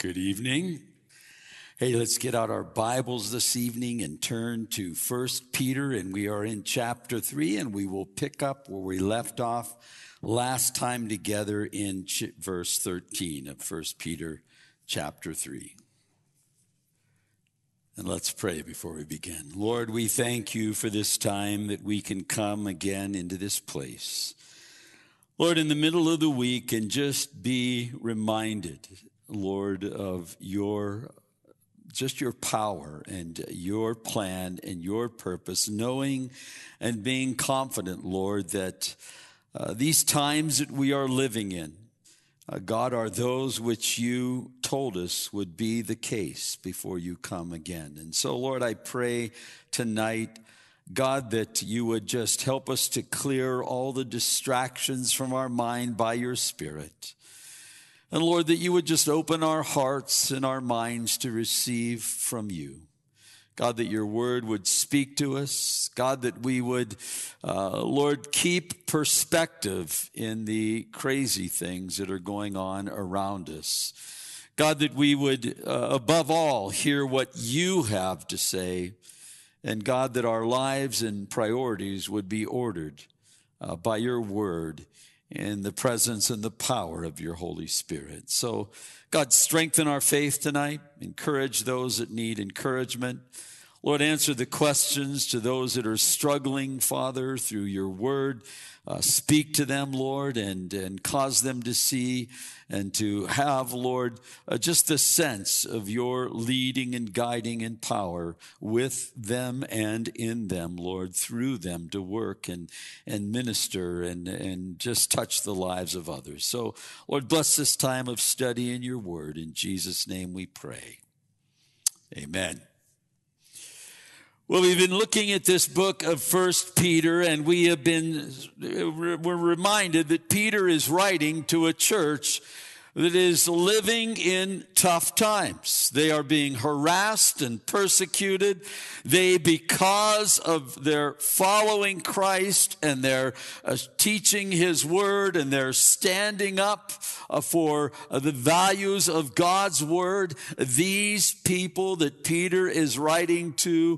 Good evening. Hey, let's get out our Bibles this evening and turn to 1 Peter, and we are in chapter 3, and we will pick up where we left off last time together in verse 13 of 1 Peter chapter 3. And let's pray before we begin. Lord, we thank you for this time that we can come again into this place. Lord, in the middle of the week, and just be reminded, Lord, of your power and your plan and your purpose, knowing and being confident, Lord, that these times that we are living in, God, are those which you told us would be the case before you come again. And so, Lord, I pray tonight, God, that you would just help us to clear all the distractions from our mind by your Spirit. And Lord, that you would just open our hearts and our minds to receive from you. God, that your word would speak to us. God, that we would, Lord, keep perspective in the crazy things that are going on around us. God, that we would, above all, hear what you have to say. And God, that our lives and priorities would be ordered by your word in the presence and the power of your Holy Spirit. So, God, strengthen our faith tonight. Encourage those that need encouragement. Lord, answer the questions to those that are struggling, Father, through your word. Speak to them, Lord, and cause them to see and to have, Lord, just the sense of your leading and guiding and power with them and in them, Lord, through them to work and minister and just touch the lives of others. So, Lord, bless this time of study in your word. In Jesus' name we pray. Amen. Well, we've been looking at this book of 1 Peter, and we're reminded that Peter is writing to a church that is living in tough times. They are being harassed and persecuted. Because of their following Christ and their teaching his word and their standing up for the values of God's word, these people that Peter is writing to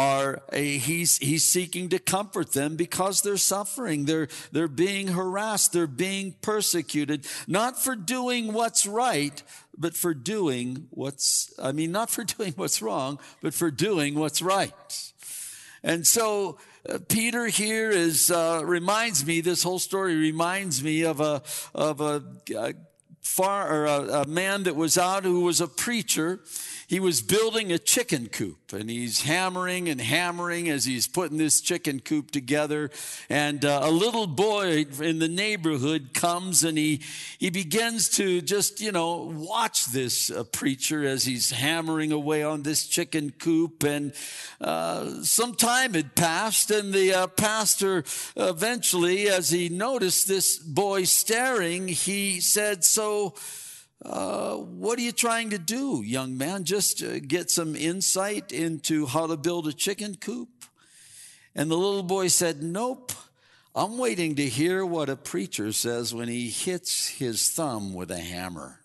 he's seeking to comfort them because they're suffering. They're being harassed. They're being persecuted, not for doing what's right, but for doing not for doing what's wrong, but for doing what's right. And so Peter here reminds me, this whole story reminds me of a man that was out who was a preacher. He was building a chicken coop, and he's hammering as he's putting this chicken coop together. And a little boy in the neighborhood comes, and he begins to just, watch this preacher as he's hammering away on this chicken coop. And some time had passed, and the pastor eventually, as he noticed this boy staring, he said, "So, what are you trying to do, young man? Just get some insight into how to build a chicken coop?" And the little boy said, "Nope, I'm waiting to hear what a preacher says when he hits his thumb with a hammer."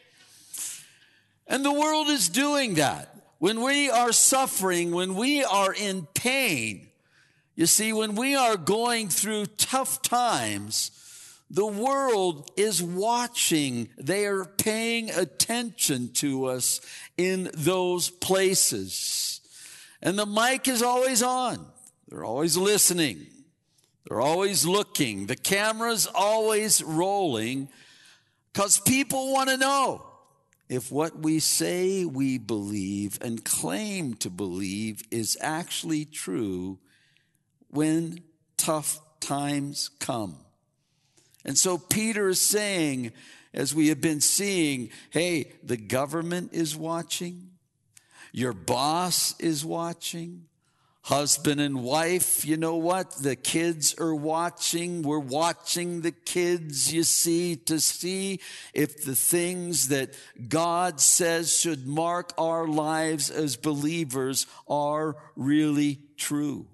And the world is doing that. When we are suffering, when we are in pain, you see, when we are going through tough times, the world is watching. They are paying attention to us in those places. And the mic is always on. They're always listening. They're always looking. The camera's always rolling because people want to know if what we say we believe and claim to believe is actually true when tough times come. And so Peter is saying, as we have been seeing, hey, the government is watching. Your boss is watching. Husband and wife, you know what? The kids are watching. We're watching the kids, you see, to see if the things that God says should mark our lives as believers are really true.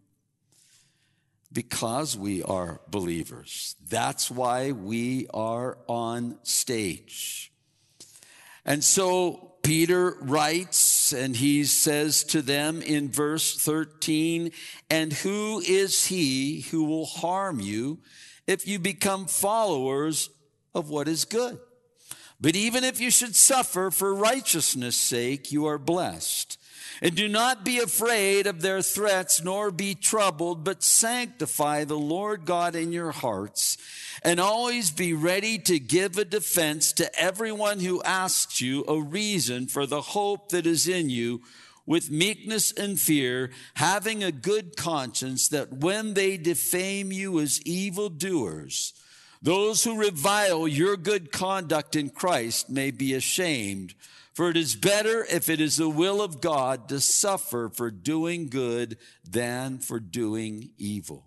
Because we are believers. That's why we are on stage. And so Peter writes, and he says to them in verse 13, "And who is he who will harm you if you become followers of what is good? But even if you should suffer for righteousness' sake, you are blessed. And do not be afraid of their threats, nor be troubled, but sanctify the Lord God in your hearts, and always be ready to give a defense to everyone who asks you a reason for the hope that is in you, with meekness and fear, having a good conscience, that when they defame you as evildoers, those who revile your good conduct in Christ may be ashamed. For it is better, if it is the will of God, to suffer for doing good than for doing evil."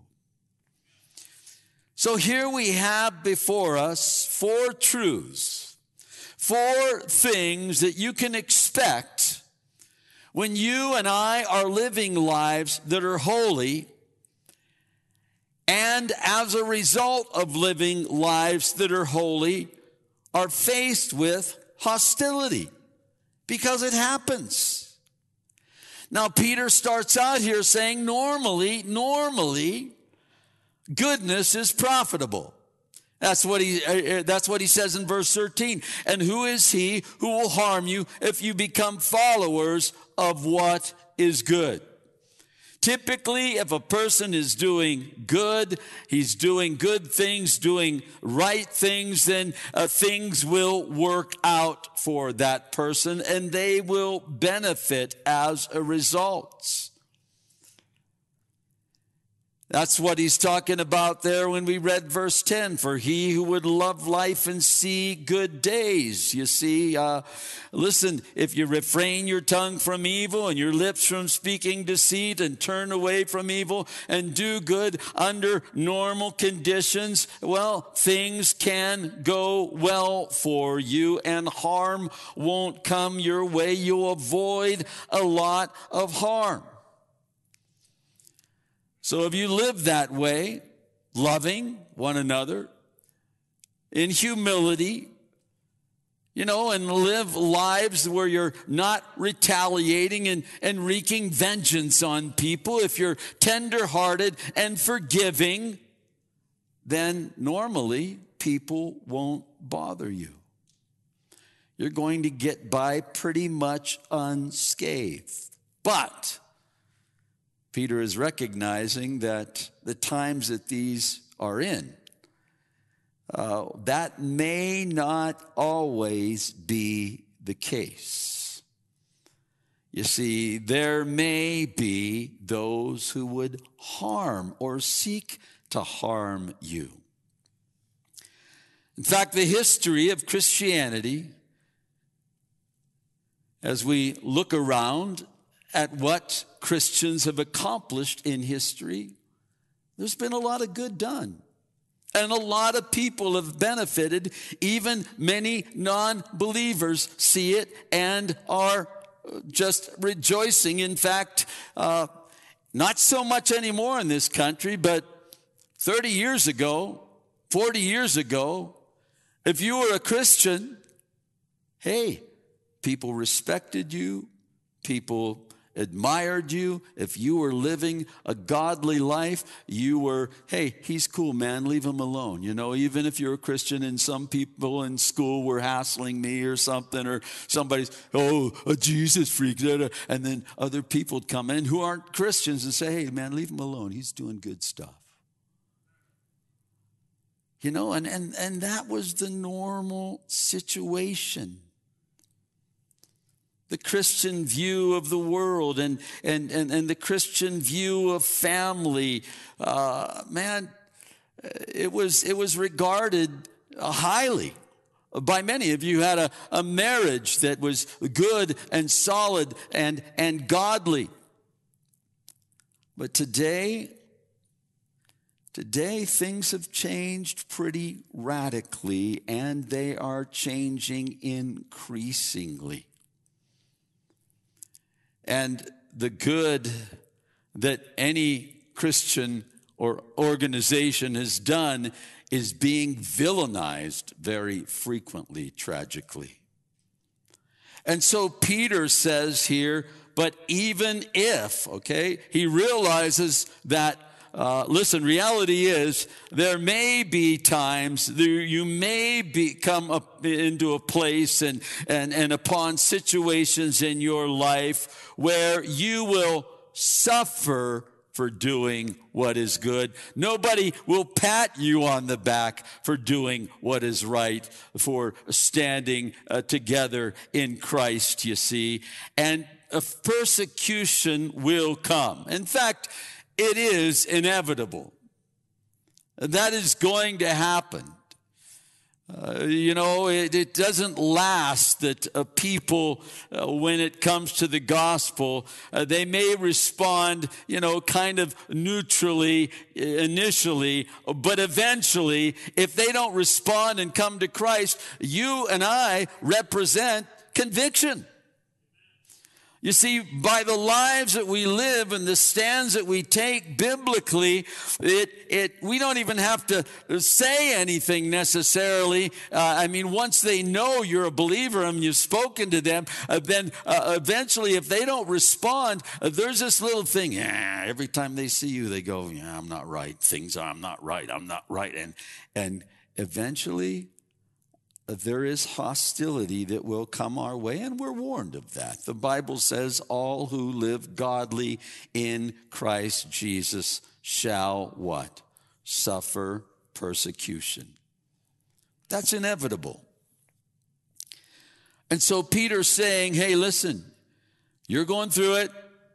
So here we have before us 4 truths, 4 things that you can expect when you and I are living lives that are holy, and as a result of living lives that are holy, are faced with hostility, because it happens. Now, Peter starts out here saying normally, goodness is profitable. That's what he says in verse 13. "And who is he who will harm you if you become followers of what is good?" Typically, if a person is doing good, he's doing good things, doing right things, then things will work out for that person, and they will benefit as a result. That's what he's talking about there when we read verse 10. "For he who would love life and see good days." You see, listen, if you refrain your tongue from evil and your lips from speaking deceit, and turn away from evil and do good under normal conditions, well, things can go well for you and harm won't come your way. You'll avoid a lot of harm. So if you live that way, loving one another in humility, and live lives where you're not retaliating and wreaking vengeance on people, if you're tenderhearted and forgiving, then normally people won't bother you. You're going to get by pretty much unscathed. But Peter is recognizing that the times that these are in, that may not always be the case. You see, there may be those who would harm or seek to harm you. In fact, the history of Christianity, as we look around at what Christians have accomplished in history, there's been a lot of good done. And a lot of people have benefited. Even many non-believers see it and are just rejoicing. In fact, not so much anymore in this country, but 30 years ago, 40 years ago, if you were a Christian, hey, people respected you, people admired you. If you were living a godly life, you were, hey, he's cool, man, leave him alone. Even if you're a Christian and some people in school were hassling me or something, or somebody's, a Jesus freak, and then other people would come in who aren't Christians and say, hey, man, leave him alone. He's doing good stuff. And that was the normal situation. The Christian view of the world and the Christian view of family, it was regarded highly by many. If you had a marriage that was good and solid and godly. But today things have changed pretty radically, and they are changing increasingly. And the good that any Christian or organization has done is being villainized very frequently, tragically. And so Peter says here, but even if, okay, he realizes that, listen, reality is there may be times you may come up into a place and upon situations in your life where you will suffer for doing what is good. Nobody will pat you on the back for doing what is right, for standing together in Christ, you see. And a persecution will come. In fact, it is inevitable. That is going to happen. It doesn't last that people, when it comes to the gospel, they may respond, kind of neutrally initially, but eventually, if they don't respond and come to Christ, you and I represent conviction. You see, by the lives that we live and the stands that we take biblically, we don't even have to say anything necessarily. Once they know you're a believer and you've spoken to them, then eventually if they don't respond, there's this little thing. Every time they see you, they go, I'm not right. I'm not right. And eventually, there is hostility that will come our way, and we're warned of that. The Bible says all who live godly in Christ Jesus shall what? Suffer persecution. That's inevitable. And so Peter's saying, hey, listen, you're going through it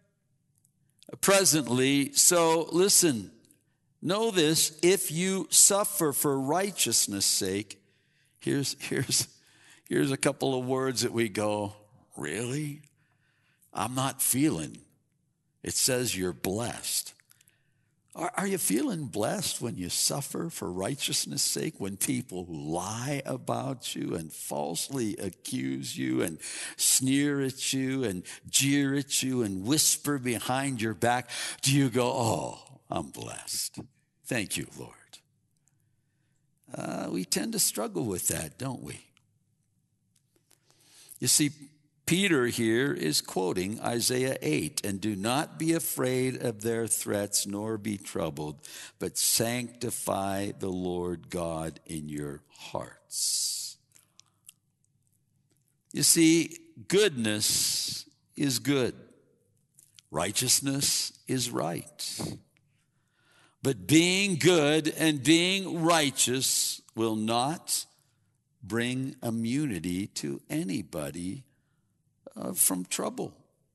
presently, so listen, know this, if you suffer for righteousness' sake, Here's a couple of words that we go, really? I'm not feeling. It says you're blessed. Are you feeling blessed when you suffer for righteousness' sake, when people lie about you and falsely accuse you and sneer at you and jeer at you and whisper behind your back? Do you go, oh, I'm blessed. Thank you, Lord. We tend to struggle with that, don't we? You see, Peter here is quoting Isaiah 8, and do not be afraid of their threats, nor be troubled, but sanctify the Lord God in your hearts. You see, goodness is good. Righteousness is right. But being good and being righteous will not bring immunity to anybody from trouble.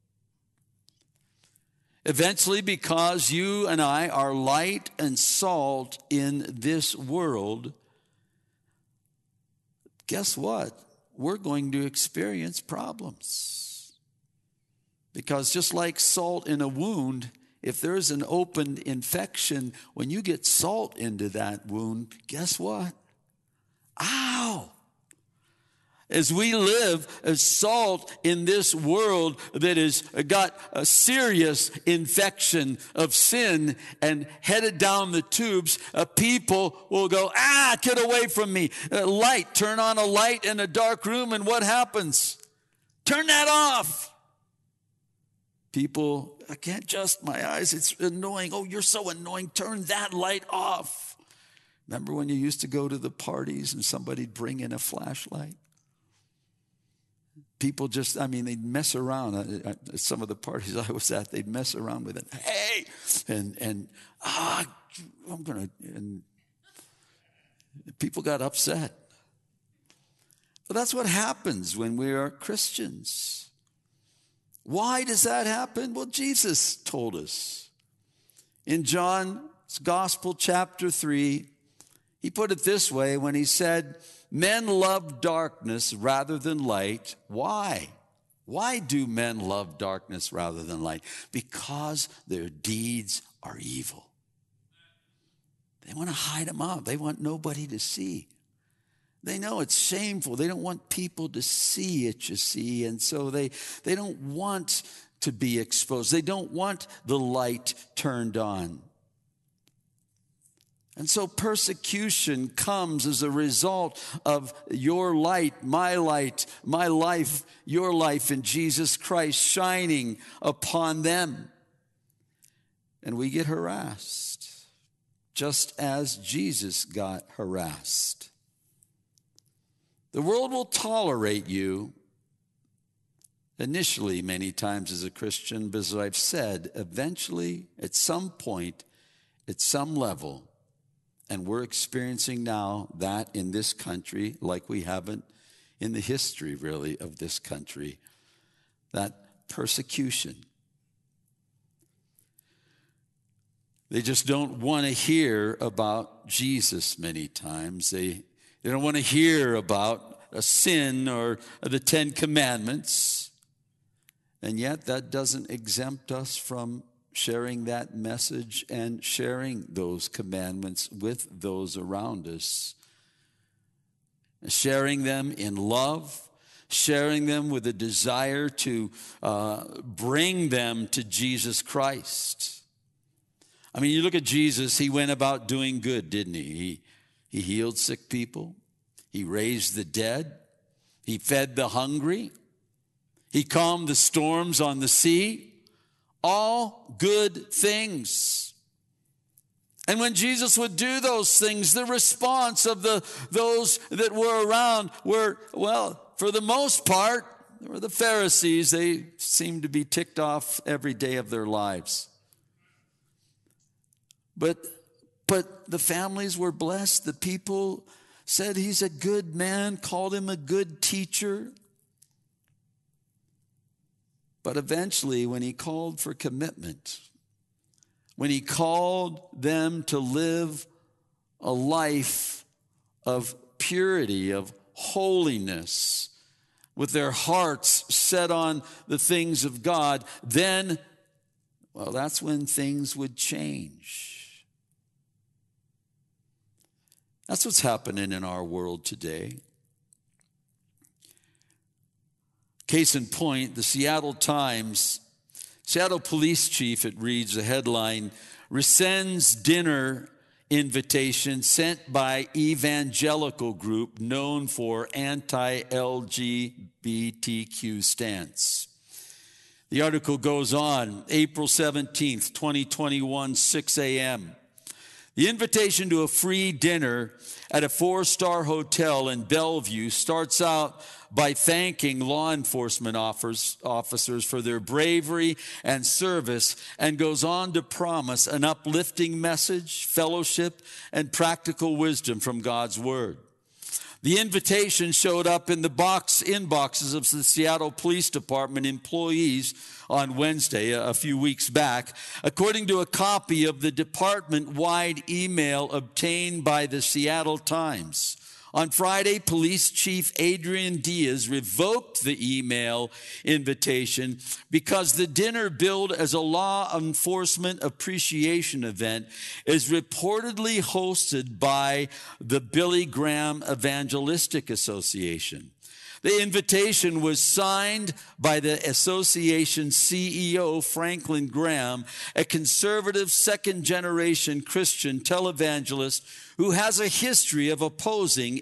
Eventually, because you and I are light and salt in this world, guess what? We're going to experience problems. Because just like salt in a wound, if there's an open infection, when you get salt into that wound, guess what? Ow! As we live as salt in this world that has got a serious infection of sin and headed down the tubes, people will go, get away from me. Turn on a light in a dark room, and what happens? Turn that off. People, I can't adjust my eyes. It's annoying. Oh, you're so annoying. Turn that light off. Remember when you used to go to the parties and somebody'd bring in a flashlight? People they'd mess around. At some of the parties I was at, they'd mess around with it. Hey! And people got upset. But that's what happens when we are Christians. Why does that happen? Well, Jesus told us. In John's Gospel, chapter 3, he put it this way when he said, men love darkness rather than light. Why? Why do men love darkness rather than light? Because their deeds are evil. They want to hide them out. They want nobody to see. They know it's shameful. They don't want people to see it, you see. And so they don't want to be exposed. They don't want the light turned on. And so persecution comes as a result of your light, my life, your life in Jesus Christ shining upon them. And we get harassed, just as Jesus got harassed. The world will tolerate you initially many times as a Christian, but as I've said, eventually, at some point, at some level, and we're experiencing now that in this country like we haven't in the history, really, of this country, that persecution. They just don't want to hear about Jesus many times. They don't want to hear about a sin or the Ten Commandments. And yet that doesn't exempt us from sharing that message and sharing those commandments with those around us. Sharing them in love, sharing them with a desire to bring them to Jesus Christ. I mean, you look at Jesus, he went about doing good, didn't he? He healed sick people. He raised the dead. He fed the hungry. He calmed the storms on the sea. All good things. And when Jesus would do those things, the response of those that were around were, well, for the most part, they were the Pharisees. They seemed to be ticked off every day of their lives. But the families were blessed. The people said he's a good man, called him a good teacher. But eventually, when he called for commitment, when he called them to live a life of purity, of holiness, with their hearts set on the things of God, then, well, that's when things would change. That's what's happening in our world today. Case in point, the Seattle Times, Seattle police chief, it reads, the headline, rescinds dinner invitation sent by evangelical group known for anti-LGBTQ stance. The article goes on, April 17th, 2021, 6 a.m. The invitation to a free dinner at a 4-star hotel in Bellevue starts out by thanking law enforcement officers for their bravery and service, and goes on to promise an uplifting message, fellowship, and practical wisdom from God's Word. The invitation showed up in the inboxes of the Seattle Police Department employees on Wednesday, a few weeks back, according to a copy of the department-wide email obtained by the Seattle Times. On Friday, Police Chief Adrian Diaz revoked the email invitation because the dinner, billed as a law enforcement appreciation event, is reportedly hosted by the Billy Graham Evangelistic Association. The invitation was signed by the association's CEO, Franklin Graham, a conservative second-generation Christian televangelist who has a history of opposing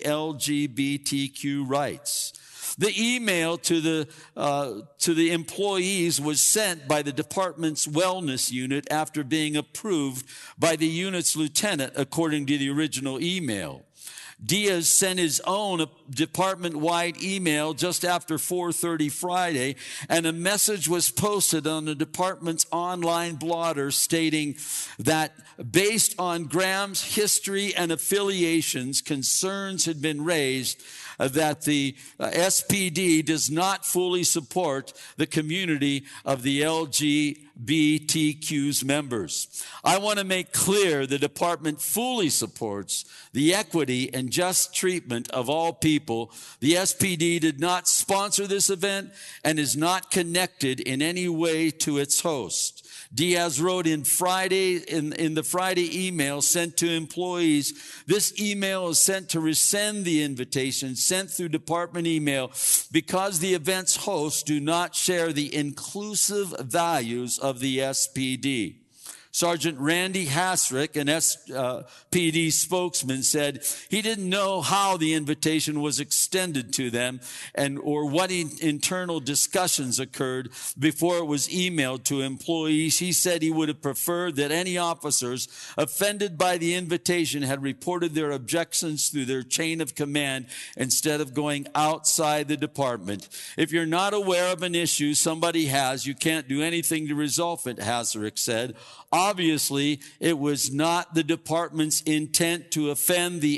LGBTQ rights. The email to the employees was sent by the department's wellness unit after being approved by the unit's lieutenant, according to the original email. Diaz sent his own department-wide email just after 4:30 Friday, and a message was posted on the department's online blotter stating that based on Graham's history and affiliations, concerns had been raised that the SPD does not fully support the community of the LGBTQ's members. I want to make clear the department fully supports the equity and just treatment of all people. The SPD did not sponsor this event and is not connected in any way to its host. Diaz wrote in the Friday email sent to employees, this email is sent to rescind the invitation sent through department email because the event's hosts do not share the inclusive values of the SPD. Sergeant Randy Hasrick, an SPD spokesman, said he didn't know how the invitation was extended to them or what internal discussions occurred before it was emailed to employees. He said he would have preferred that any officers offended by the invitation had reported their objections through their chain of command instead of going outside the department. If you're not aware of an issue somebody has, you can't do anything to resolve it, Hasrick said. Obviously, it was not the department's intent to offend the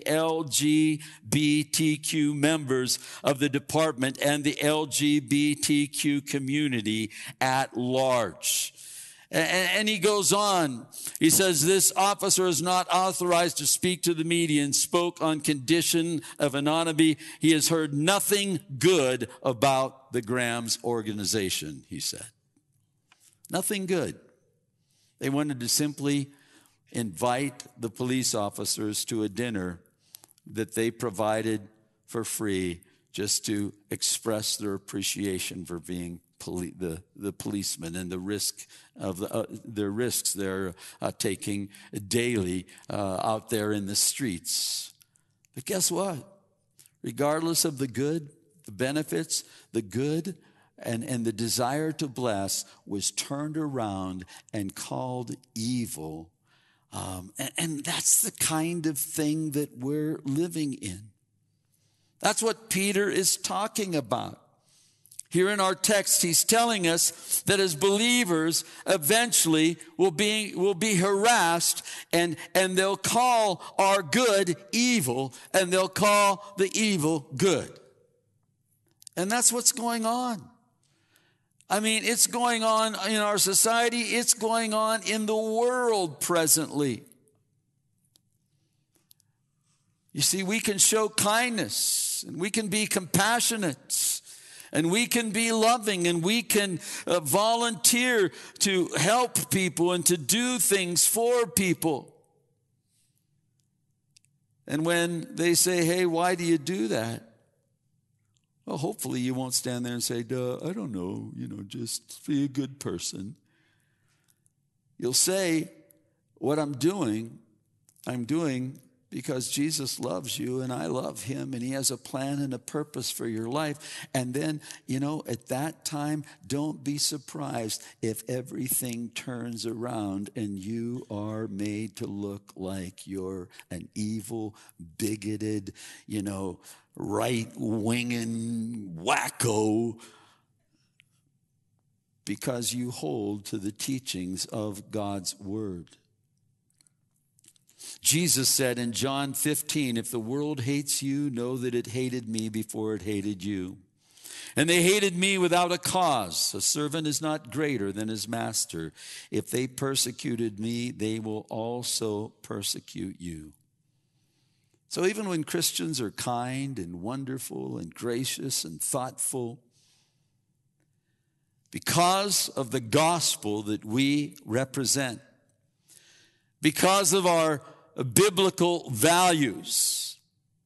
LGBTQ members of the department and the LGBTQ community at large. And he goes on. He says, this officer is not authorized to speak to the media and spoke on condition of anonymity. He has heard nothing good about the Grahams organization, he said. Nothing good. They wanted to simply invite the police officers to a dinner that they provided for free just to express their appreciation for being the policemen and the risk of their risks they're taking daily out there in the streets. But guess what? Regardless of the good, the benefits, the good, and the desire to bless was turned around and called evil. And that's the kind of thing that we're living in. That's what Peter is talking about. Here in our text, he's telling us that as believers, eventually will be harassed, and they'll call our good evil, and they'll call the evil good. And that's what's going on. I mean, it's going on in our society. It's going on in the world presently. You see, we can show kindness, and we can be compassionate, and we can be loving, and we can volunteer to help people and to do things for people. And when they say, hey, why do you do that? Well, hopefully you won't stand there and say, I don't know, just be a good person. You'll say, what I'm doing because Jesus loves you and I love him, and he has a plan and a purpose for your life. And then, at that time, don't be surprised if everything turns around and you are made to look like you're an evil, bigoted, right-winging wacko, because you hold to the teachings of God's word. Jesus said in John 15, if the world hates you, know that it hated me before it hated you. And they hated me without a cause. A servant is not greater than his master. If they persecuted me, they will also persecute you. So even when Christians are kind and wonderful and gracious and thoughtful, because of the gospel that we represent, because of our biblical values,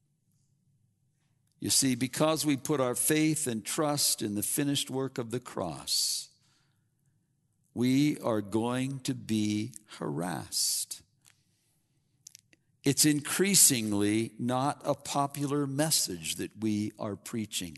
you see, because we put our faith and trust in the finished work of the cross, we are going to be harassed. It's increasingly not a popular message that we are preaching.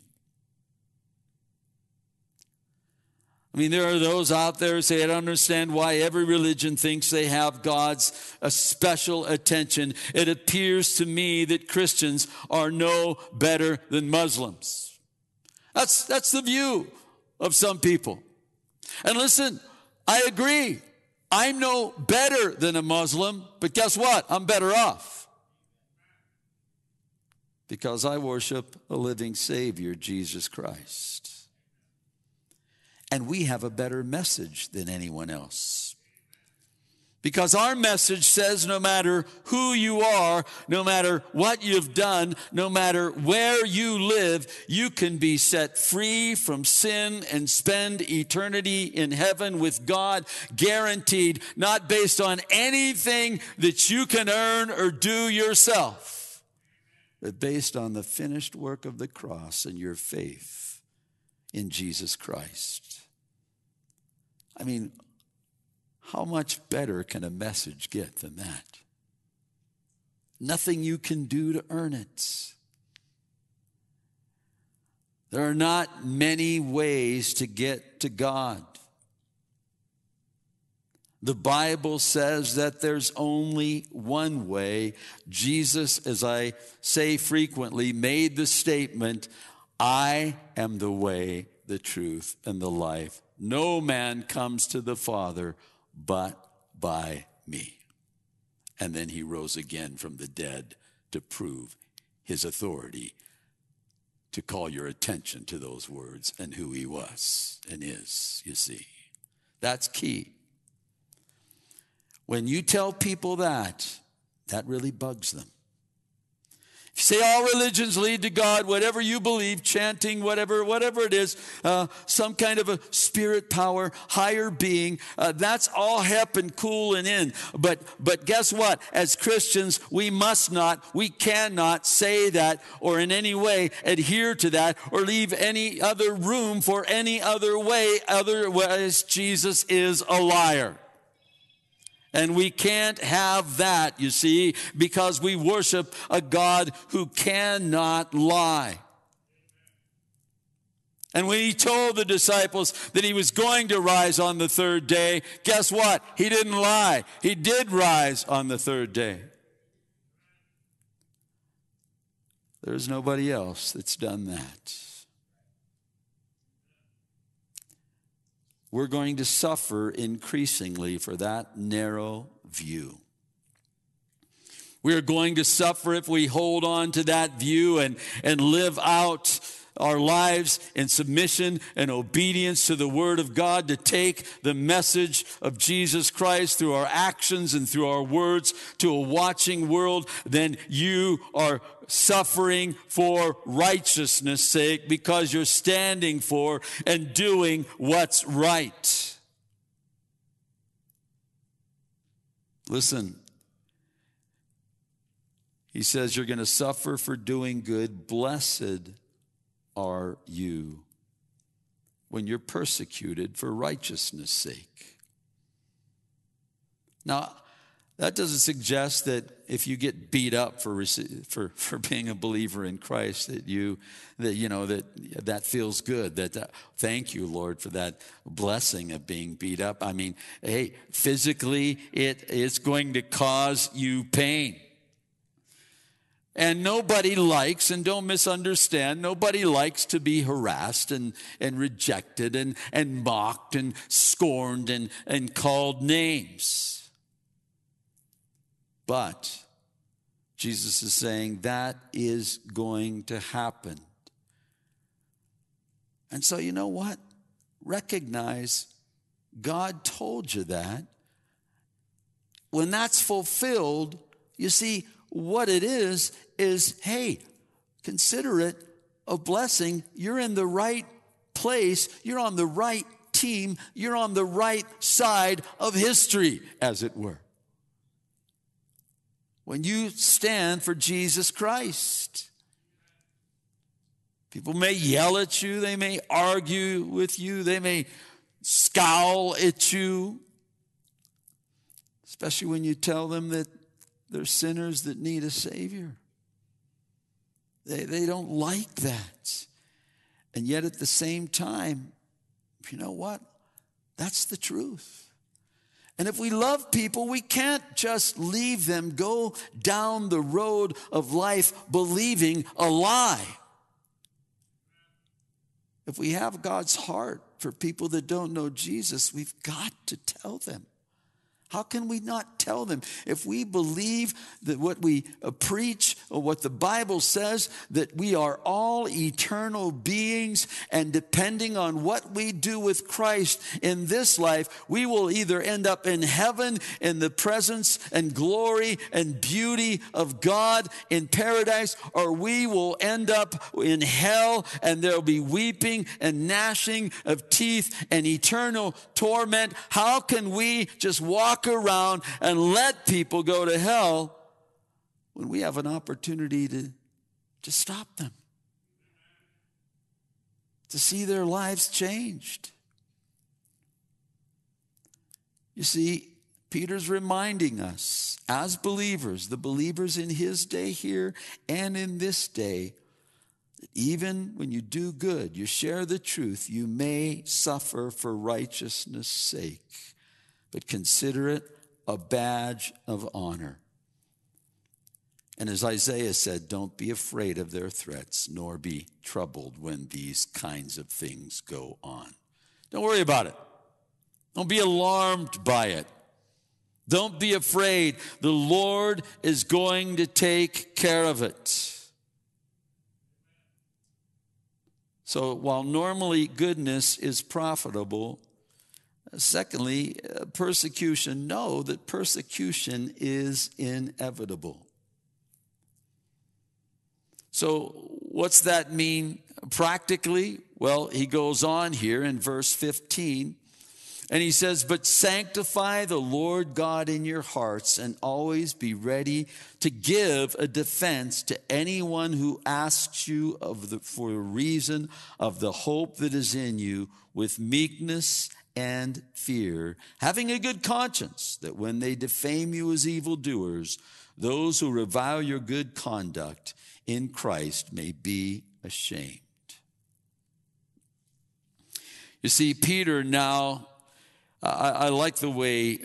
I mean, there are those out there who say, I don't understand why every religion thinks they have God's special attention. It appears to me that Christians are no better than Muslims. That's the view of some people. And listen, I agree. I'm no better than a Muslim, but guess what? I'm better off. Because I worship a living Savior, Jesus Christ. And we have a better message than anyone else. Because our message says no matter who you are, no matter what you've done, no matter where you live, you can be set free from sin and spend eternity in heaven with God, guaranteed, not based on anything that you can earn or do yourself, but based on the finished work of the cross and your faith in Jesus Christ. I mean, How much better can a message get than that? Nothing you can do to earn it. There are not many ways to get to God. The Bible says that there's only one way. Jesus, as I say frequently, made the statement, I am the way, the truth, and the life. No man comes to the Father but by me. And then he rose again from the dead to prove his authority, to call your attention to those words and who he was and is, you see. That's key. When you tell people that really bugs them. If you say all religions lead to God, whatever you believe, chanting, whatever it is, some kind of a spirit power, higher being, that's all hip and cool and in. But guess what? As Christians, we cannot say that or in any way adhere to that or leave any other room for any other way. Otherwise, Jesus is a liar. And we can't have that, you see, because we worship a God who cannot lie. And when he told the disciples that he was going to rise on the third day, guess what? He didn't lie. He did rise on the third day. There's nobody else that's done that. We're going to suffer increasingly for that narrow view. We are going to suffer if we hold on to that view and live out our lives in submission and obedience to the Word of God, to take the message of Jesus Christ through our actions and through our words to a watching world. Then you are suffering for righteousness' sake because you're standing for and doing what's right. Listen, he says you're going to suffer for doing good. Blessed are you when you're persecuted for righteousness' sake. Now, that doesn't suggest that if you get beat up for being a believer in Christ, that feels good. Thank you, Lord, for that blessing of being beat up. I mean, hey, physically, it's going to cause you pain. And nobody likes, and don't misunderstand, nobody likes to be harassed and rejected and mocked and scorned and called names. But Jesus is saying that is going to happen. And so you know what? Recognize God told you that. When that's fulfilled, you see, what it is, hey, consider it a blessing. You're in the right place. You're on the right team. You're on the right side of history, as it were. When you stand for Jesus Christ. People may yell at you. They may argue with you. They may scowl at you. Especially when you tell them that they're sinners that need a Savior. They don't like that. And yet at the same time, you know what? That's the truth. And if we love people, we can't just leave them go down the road of life believing a lie. If we have God's heart for people that don't know Jesus, we've got to tell them. How can we not tell them? If we believe that what we preach or what the Bible says, that we are all eternal beings, and depending on what we do with Christ in this life, we will either end up in heaven in the presence and glory and beauty of God in paradise, or we will end up in hell and there will be weeping and gnashing of teeth and eternal torment. How can we just walk around and let people go to hell when we have an opportunity to stop them, to see their lives changed? You see, Peter's reminding us as believers, the believers in his day here and in this day, that even when you do good, you share the truth, you may suffer for righteousness' sake, but consider it a badge of honor. And as Isaiah said, don't be afraid of their threats, nor be troubled when these kinds of things go on. Don't worry about it. Don't be alarmed by it. Don't be afraid. The Lord is going to take care of it. So while normally goodness is profitable, secondly, persecution, know that persecution is inevitable. So what's that mean practically? Well, he goes on here in verse 15, and he says, but sanctify the Lord God in your hearts and always be ready to give a defense to anyone who asks you for a reason of the hope that is in you with meekness and fear, having a good conscience, that when they defame you as evildoers, those who revile your good conduct in Christ may be ashamed. You see, Peter now, I like the way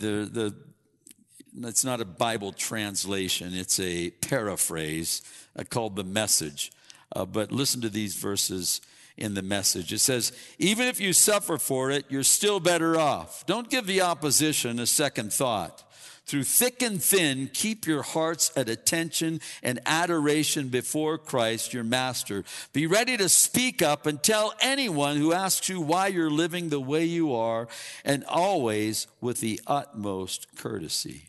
it's not a Bible translation, it's a paraphrase called The Message. But listen to these verses in The Message. It says, even if you suffer for it, you're still better off. Don't give the opposition a second thought. Through thick and thin, keep your hearts at attention and adoration before Christ, your master. Be ready to speak up and tell anyone who asks you why you're living the way you are, and always with the utmost courtesy.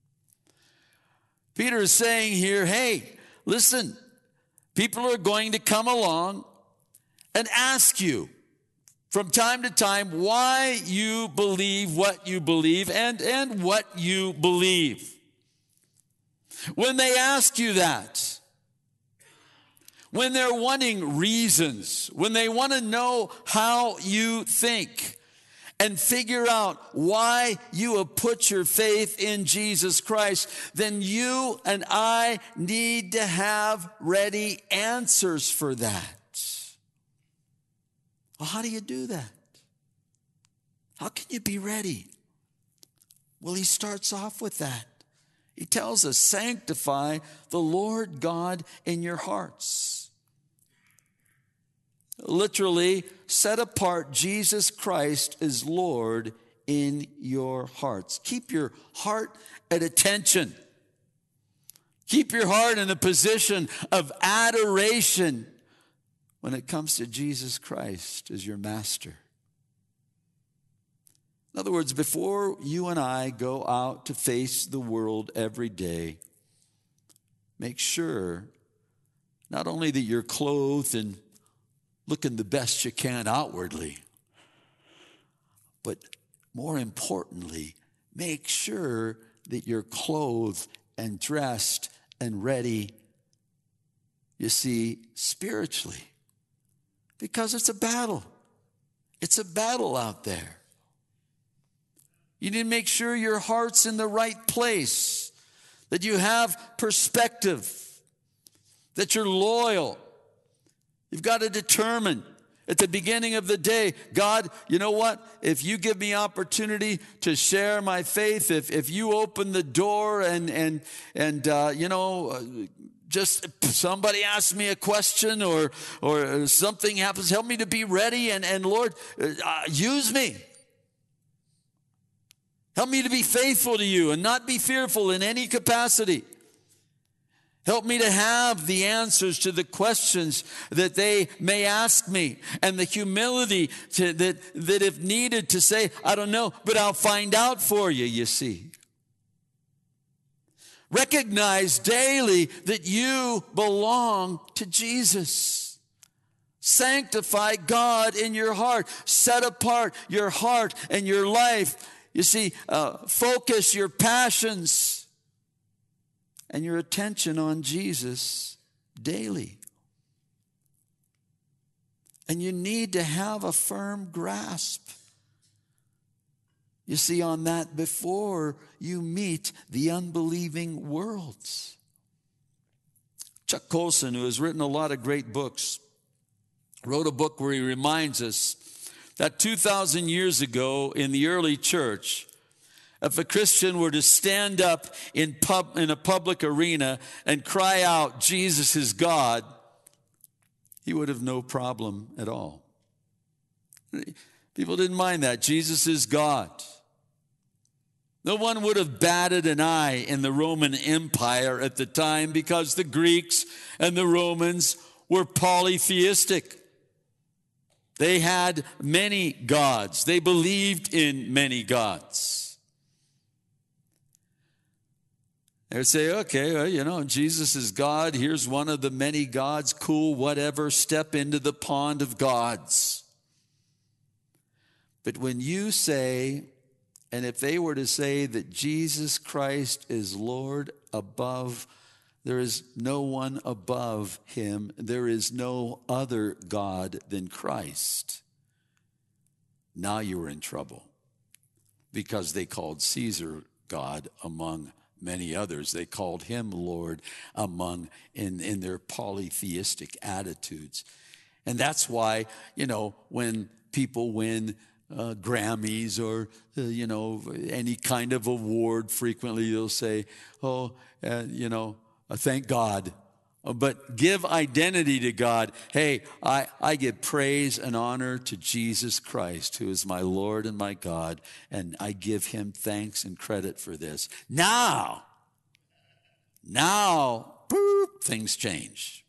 Peter is saying here, hey, listen, people are going to come along and ask you from time to time why you believe what you believe and what you believe. When they ask you that, when they're wanting reasons, when they want to know how you think and figure out why you have put your faith in Jesus Christ, then you and I need to have ready answers for that. Well, how do you do that? How can you be ready? Well, he starts off with that. He tells us, sanctify the Lord God in your hearts. Literally, set apart Jesus Christ as Lord in your hearts. Keep your heart at attention. Keep your heart in a position of adoration when it comes to Jesus Christ as your master. In other words, before you and I go out to face the world every day, make sure not only that you're clothed and looking the best you can outwardly, but more importantly, make sure that you're clothed and dressed and ready, you see, spiritually. Because it's a battle. It's a battle out there. You need to make sure your heart's in the right place, that you have perspective, that you're loyal. You've got to determine at the beginning of the day, God, you know what? If you give me opportunity to share my faith, if you open the door and just somebody asks me a question or something happens, help me to be ready, and Lord, use me. Help me to be faithful to you and not be fearful in any capacity. Help me to have the answers to the questions that they may ask me, and the humility that if needed to say, I don't know, but I'll find out for you, you see. Recognize daily that you belong to Jesus. Sanctify God in your heart. Set apart your heart and your life. You see, focus your passions and your attention on Jesus daily. And you need to have a firm grasp You see, on that before you meet the unbelieving worlds. Chuck Colson, who has written a lot of great books, wrote a book where he reminds us that 2,000 years ago in the early church, if a Christian were to stand up in a public arena and cry out, Jesus is God, he would have no problem at all. People didn't mind that. Jesus is God. No one would have batted an eye in the Roman Empire at the time because the Greeks and the Romans were polytheistic. They had many gods. They believed in many gods. They would say, okay, well, Jesus is God. Here's one of the many gods. Cool, whatever. Step into the pond of gods. But when you say, and if they were to say that Jesus Christ is Lord above, there is no one above him. There is no other God than Christ. Now you were in trouble because they called Caesar God among many others. They called him Lord in their polytheistic attitudes. And that's why, when people win Grammys or, any kind of award, frequently they'll say, thank God. But give identity to God. Hey, I give praise and honor to Jesus Christ, who is my Lord and my God, and I give him thanks and credit for this. Now, boop, things change.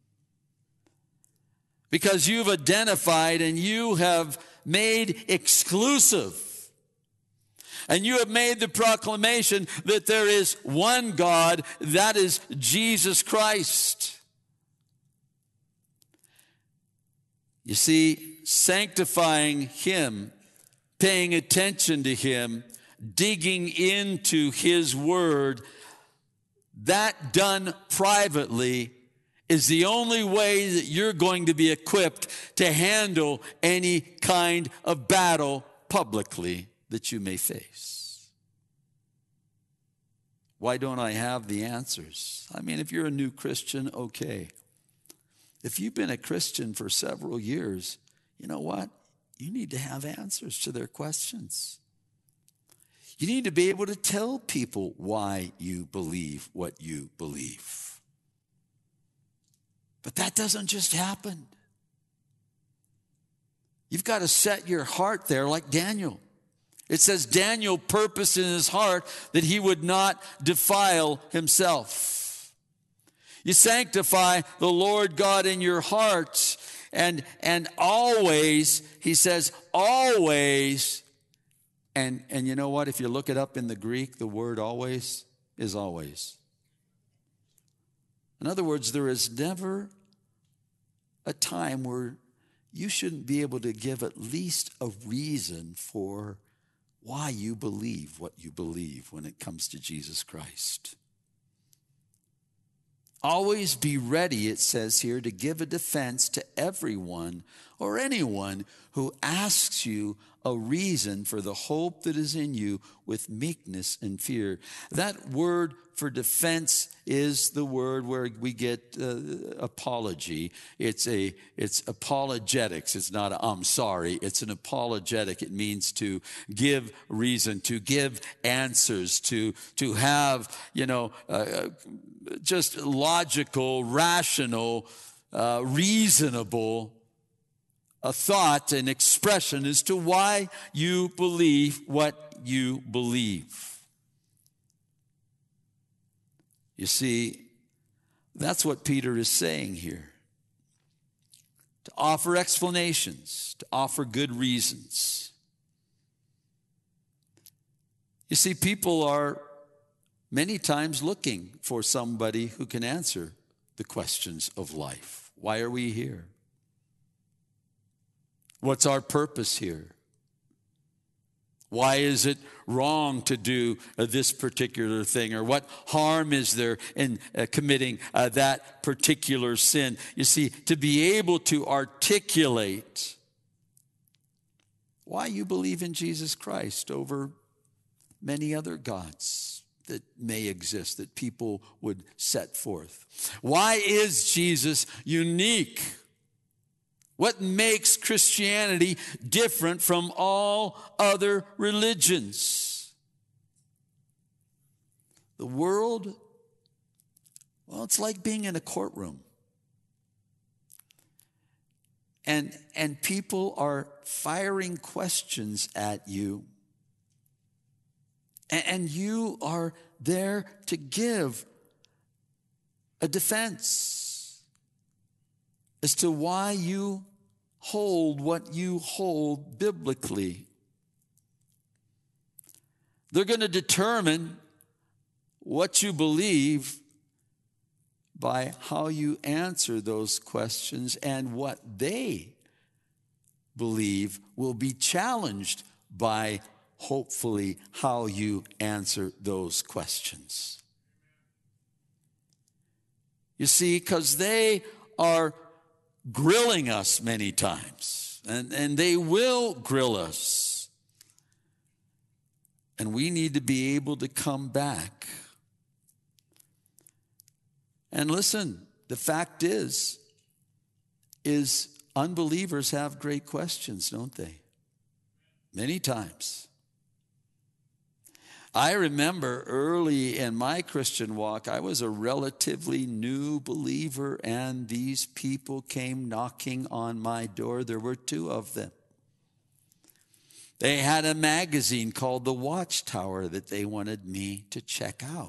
Because you've identified and you have made exclusive. And you have made the proclamation that there is one God, that is Jesus Christ. You see, sanctifying him, paying attention to him, digging into his word, that done privately is the only way that you're going to be equipped to handle any kind of battle publicly that you may face. Why don't I have the answers? I mean, if you're a new Christian, okay. If you've been a Christian for several years, you know what? You need to have answers to their questions. You need to be able to tell people why you believe what you believe. But that doesn't just happen. You've got to set your heart there like Daniel. It says Daniel purposed in his heart that he would not defile himself. You sanctify the Lord God in your heart, and always, he says, always, and you know what? If you look it up in the Greek, the word always is always. In other words, there is never a time where you shouldn't be able to give at least a reason for why you believe what you believe when it comes to Jesus Christ. Always be ready, it says here, to give a defense to everyone or anyone who asks you a reason for the hope that is in you with meekness and fear. That word for defense is the word where we get apology. It's apologetics. It's not I'm sorry. It's an apologetic. It means to give reason, to give answers, to have, just logical, rational, reasonable a thought and expression as to why you believe what you believe. You see, that's what Peter is saying here. To offer explanations, to offer good reasons. You see, people are many times looking for somebody who can answer the questions of life. Why are we here? What's our purpose here? Why is it wrong to do this particular thing? Or what harm is there in committing that particular sin? You see, to be able to articulate why you believe in Jesus Christ over many other gods that may exist, that people would set forth. Why is Jesus unique? What makes Christianity different from all other religions? The world, well, it's like being in a courtroom. And people are firing questions at you. And you are there to give a defense as to why you hold what you hold biblically. They're going to determine what you believe by how you answer those questions, and what they believe will be challenged by, hopefully, how you answer those questions. You see, because they are grilling us many times, and they will grill us. And we need to be able to come back. And listen, the fact is unbelievers have great questions, don't they? Many times. I remember early in my Christian walk, I was a relatively new believer, and these people came knocking on my door. There were two of them. They had a magazine called The Watchtower that they wanted me to check out.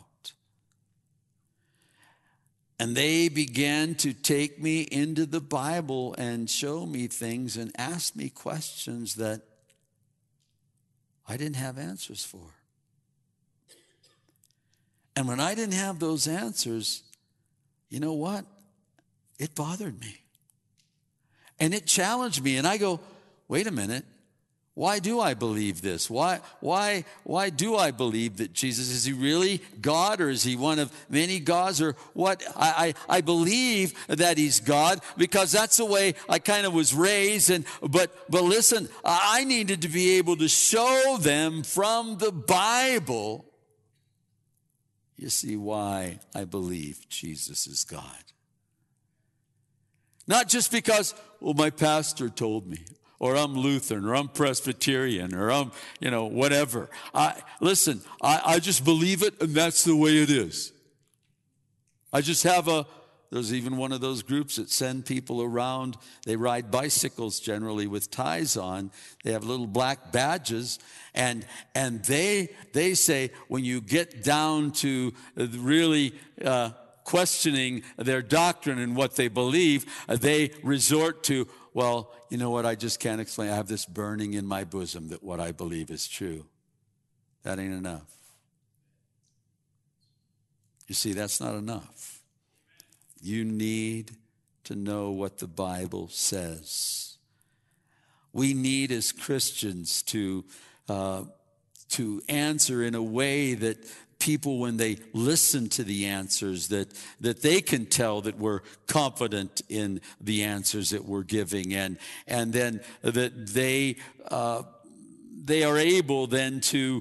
And they began to take me into the Bible and show me things and ask me questions that I didn't have answers for. And when I didn't have those answers, you know what? It bothered me. And it challenged me. And I go, wait a minute. Why do I believe this? Why do I believe that Jesus, is he really God, or is he one of many gods, or what? I believe that he's God because that's the way I kind of was raised. But listen, I needed to be able to show them from the Bible, you see, why I believe Jesus is God. Not just because, well, my pastor told me, or I'm Lutheran, or I'm Presbyterian, or I'm, whatever. Listen, I just believe it, and that's the way it is. I just have there's even one of those groups that send people around. They ride bicycles generally with ties on. They have little black badges, and they say when you get down to really questioning their doctrine and what they believe, they resort to, well, you know what, I just can't explain. I have this burning in my bosom that what I believe is true. That ain't enough. You see, that's not enough. You need to know what the Bible says. We need as Christians to answer in a way that people, when they listen to the answers, that they can tell that we're confident in the answers that we're giving, and then that they are able then to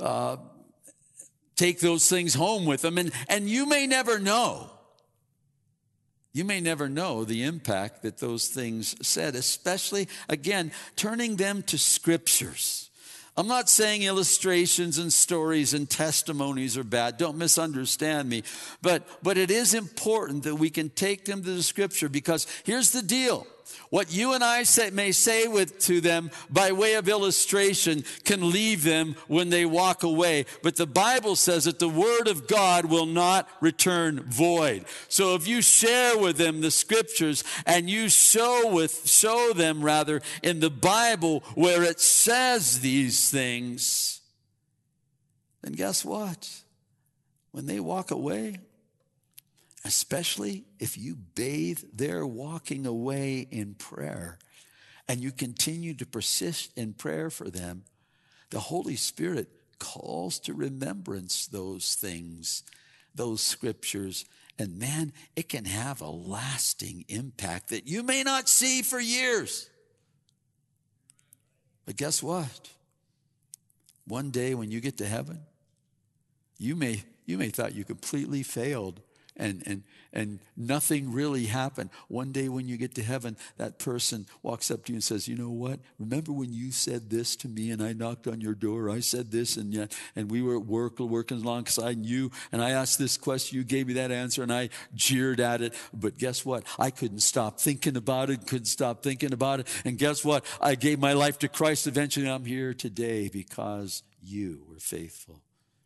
take those things home with them. And you may never know. You may never know the impact that those things said, especially, again, turning them to scriptures. I'm not saying illustrations and stories and testimonies are bad. Don't misunderstand me. But it is important that we can take them to the scripture, because here's the deal. What you and I may say to them by way of illustration can leave them when they walk away. But the Bible says that the word of God will not return void. So if you share with them the scriptures, and you show them in the Bible where it says these things, then guess what? When they walk away, especially if you bathe their walking away in prayer, and you continue to persist in prayer for them, the Holy Spirit calls to remembrance those things, those scriptures, and man, it can have a lasting impact that you may not see for years. But guess what? One day when you get to heaven, you may thought you completely failed and nothing really happened. One day when you get to heaven, that person walks up to you and says, you know what? Remember when you said this to me and I knocked on your door? I said this and we were at work working alongside you and I asked this question. You gave me that answer and I jeered at it. But guess what? I couldn't stop thinking about it, And guess what? I gave my life to Christ. Eventually I'm here today because you were faithful.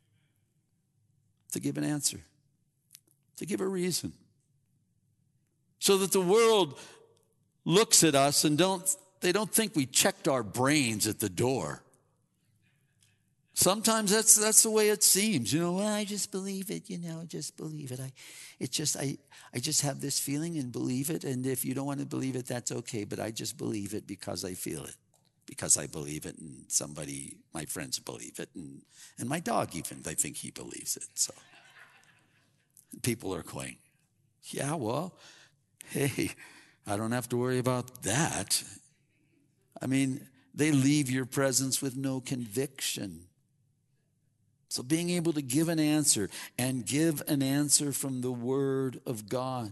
To give an answer. To give a reason. So that the world looks at us and they don't think we checked our brains at the door. Sometimes that's the way it seems. Well, I just believe it, just believe it. I just have this feeling and believe it. And if you don't want to believe it, that's okay. But I just believe it because I feel it. Because I believe it and my friends believe it. And my dog even, I think he believes it. So people are going, yeah, well, hey, I don't have to worry about that. I mean, they leave your presence with no conviction. So being able to give an answer and give an answer from the Word of God.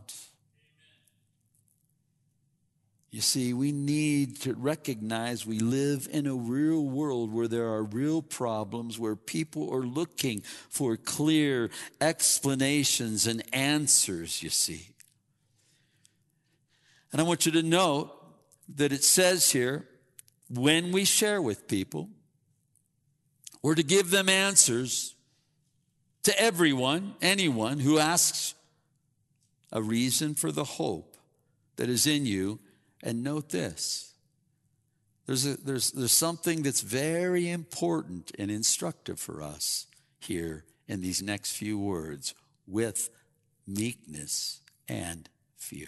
You see, we need to recognize we live in a real world where there are real problems, where people are looking for clear explanations and answers, you see. And I want you to know that it says here, when we share with people, we're to give them answers to anyone who asks a reason for the hope that is in you. And note this, there's something that's very important and instructive for us here in these next few words, with meekness and fear.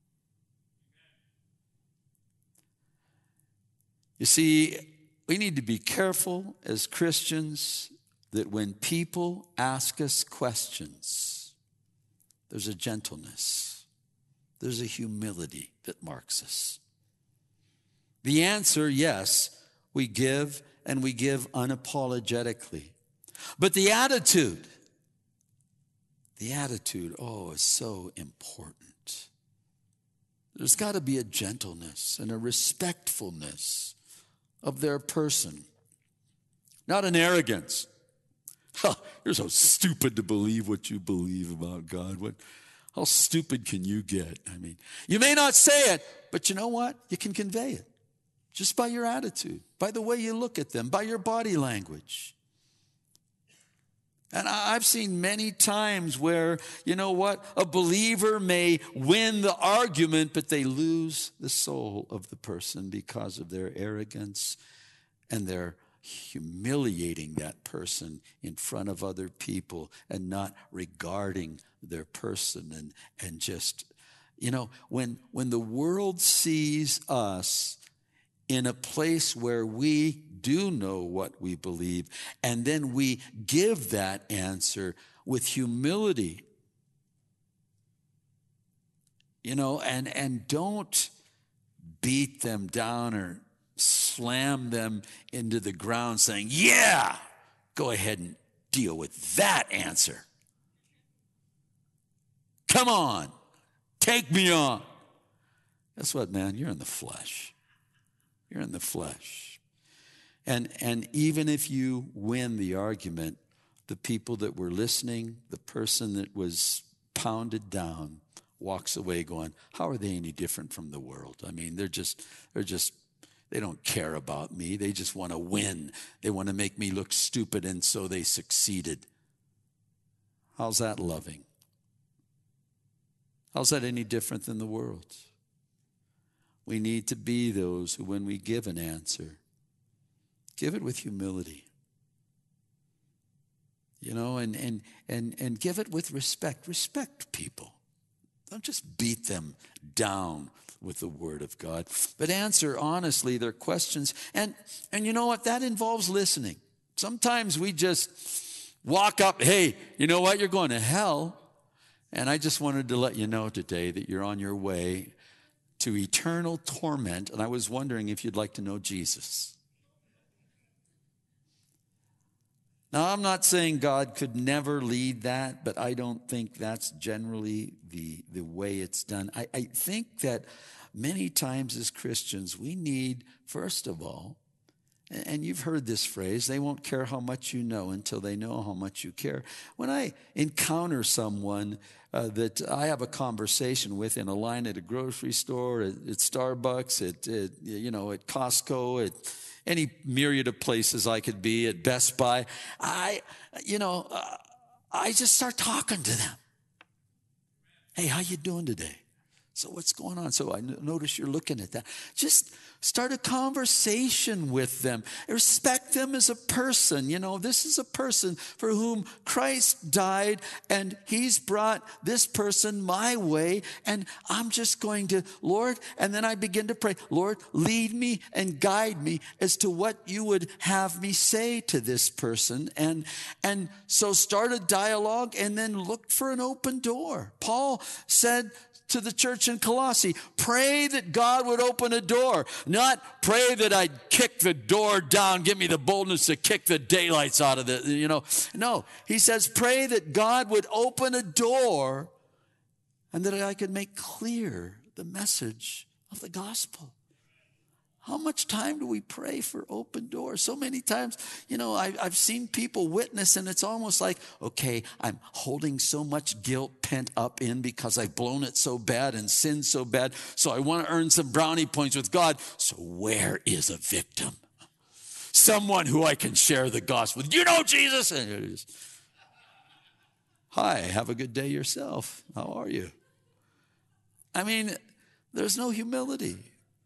You see, we need to be careful as Christians that when people ask us questions, there's a gentleness. There's a humility that marks us. The answer, yes, we give, and we give unapologetically. But the attitude, is so important. There's got to be a gentleness and a respectfulness of their person, not an arrogance. You're so stupid to believe what you believe about God. How stupid can you get? I mean, you may not say it, but you know what? You can convey it just by your attitude, by the way you look at them, by your body language. And I've seen many times where, a believer may win the argument, but they lose the soul of the person because of their arrogance and their humiliating that person in front of other people and not regarding their person and just, when the world sees us in a place where we do know what we believe and then we give that answer with humility, and don't beat them down or slam them into the ground saying, yeah, go ahead and deal with that answer. Come on, take me on. Guess what, man? You're in the flesh. You're in the flesh. And even if you win the argument, the people that were listening, the person that was pounded down, walks away going, how are they any different from the world? I mean, they don't care about me. They just want to win. They want to make me look stupid, and so they succeeded. How's that loving? How's that any different than the world? We need to be those who, when we give an answer, give it with humility. And give it with respect. Respect people. Don't just beat them down with the Word of God, but answer honestly their questions. And you know what? That involves listening. Sometimes we just walk up, hey, you know what? You're going to hell. And I just wanted to let you know today that you're on your way to eternal torment. And I was wondering if you'd like to know Jesus. Now, I'm not saying God could never lead that, but I don't think that's generally the way it's done. I think that many times as Christians, we need, first of all, and you've heard this phrase, they won't care how much you know until they know how much you care. When I encounter someone that I have a conversation with in a line at a grocery store, at Starbucks, at Costco, at any myriad of places I could be, at Best Buy, I just start talking to them. Hey, how you doing today? So what's going on? So I notice you're looking at that. Just start a conversation with them. Respect them as a person. This is a person for whom Christ died, and he's brought this person my way, and I'm just going to, Lord, and then I begin to pray, Lord, lead me and guide me as to what you would have me say to this person. And so start a dialogue and then look for an open door. Paul said to the church in Colossae, pray that God would open a door, not pray that I'd kick the door down, give me the boldness to kick the daylights out of it, No, he says, pray that God would open a door and that I could make clear the message of the gospel. How much time do we pray for open doors? So many times, I've seen people witness, and it's almost like, okay, I'm holding so much guilt pent up in because I've blown it so bad and sinned so bad, so I want to earn some brownie points with God. So where is a victim? Someone who I can share the gospel with. You know Jesus? And it is, hi, have a good day yourself. How are you? I mean, there's no humility.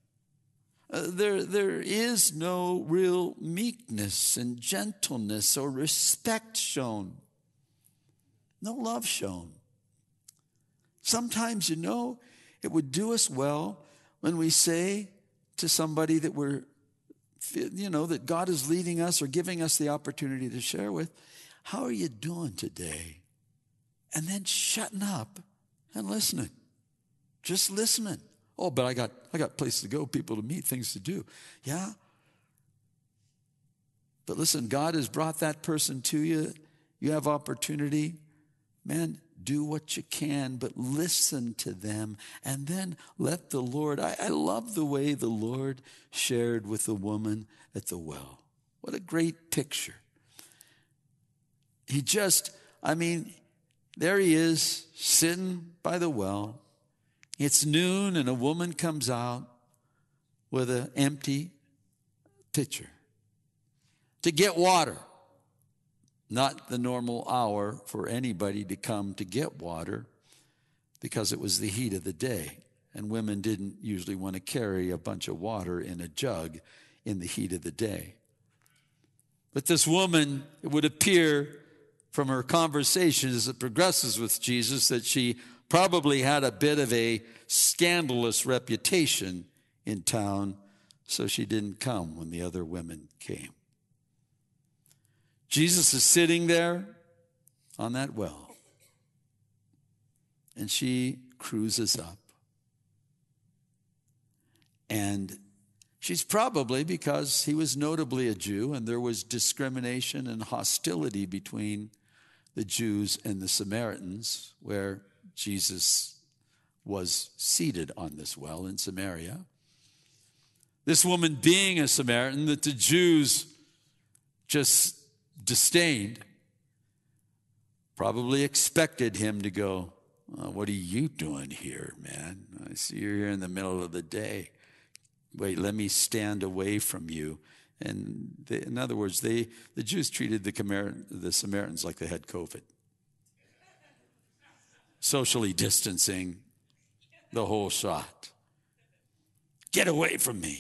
There is no real meekness and gentleness or respect shown. No love shown. Sometimes, it would do us well when we say to somebody that that God is leading us or giving us the opportunity to share with, how are you doing today? And then shutting up and listening. Just listening. Oh, but I got places to go, people to meet, things to do. Yeah. But listen, God has brought that person to you. You have opportunity. Man, do what you can, but listen to them. And then let the Lord, I love the way the Lord shared with the woman at the well. What a great picture. There he is, sitting by the well. It's noon and a woman comes out with an empty pitcher to get water. Not the normal hour for anybody to come to get water because it was the heat of the day. And women didn't usually want to carry a bunch of water in a jug in the heat of the day. But this woman, it would appear from her conversation as it progresses with Jesus that she probably had a bit of a scandalous reputation in town, so she didn't come when the other women came. Jesus is sitting there on that well, and she cruises up. And she's probably, because he was notably a Jew, and there was discrimination and hostility between the Jews and the Samaritans, where Jesus was seated on this well in Samaria. This woman being a Samaritan that the Jews just disdained, probably expected him to go, what are you doing here, man? I see you're here in the middle of the day. Wait, let me stand away from you. And in other words, the Jews treated the Samaritans like they had COVID. Socially distancing, the whole shot. Get away from me,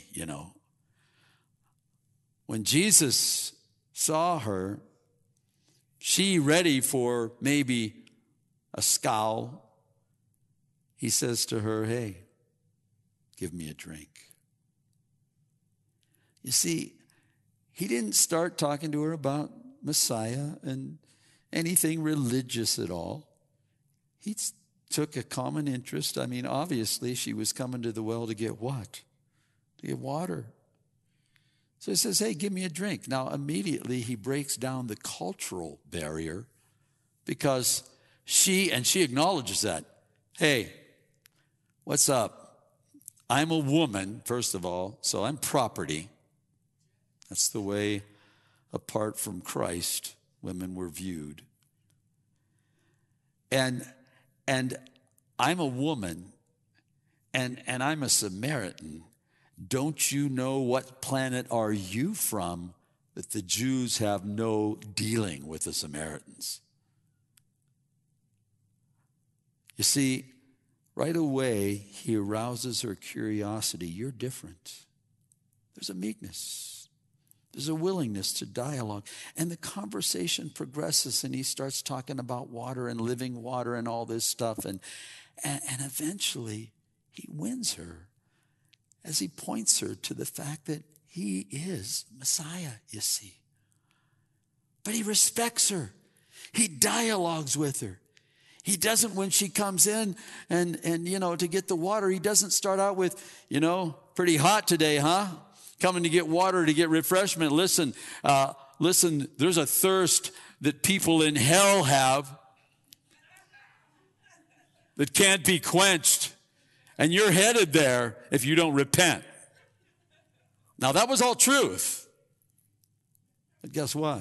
When Jesus saw her, she ready for maybe a scowl, he says to her, hey, give me a drink. You see, he didn't start talking to her about Messiah and anything religious at all. He took a common interest. Obviously, she was coming to the well to get what? To get water. So he says, hey, give me a drink. Now, immediately he breaks down the cultural barrier because she acknowledges that. Hey, what's up? I'm a woman, first of all, so I'm property. That's the way, apart from Christ, women were viewed. And I'm a woman, and I'm a Samaritan. Don't you know what planet are you from that the Jews have no dealing with the Samaritans? You see, right away, he arouses her curiosity. You're different. There's a meekness. There's a willingness to dialogue. And the conversation progresses, and he starts talking about water and living water and all this stuff. And eventually, he wins her as he points her to the fact that he is Messiah, you see. But he respects her. He dialogues with her. He doesn't, when she comes in and to get the water, he doesn't start out with, pretty hot today, huh? Coming to get water, to get refreshment. Listen, there's a thirst that people in hell have that can't be quenched. And you're headed there if you don't repent. Now, that was all truth. But guess what?